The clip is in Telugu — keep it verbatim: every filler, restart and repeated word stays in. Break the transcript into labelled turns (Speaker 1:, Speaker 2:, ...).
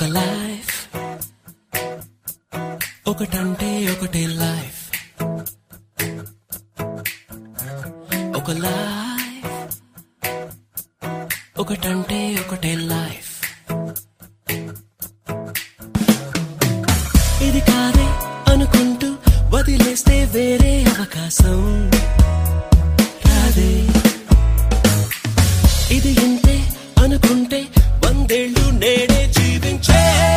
Speaker 1: లైఫ్ ఒకటంటే ఒకటే లైఫ్ ఒక లైఫ్ ఒకటంటే ఒకటే లైఫ్ ఇది కాదే అనుకుంటూ వదిలేస్తే వేరే అవకాశం రాదే ఇది ఇంతే అనుకుంటే వందేళ్ళు నేనే జీవించే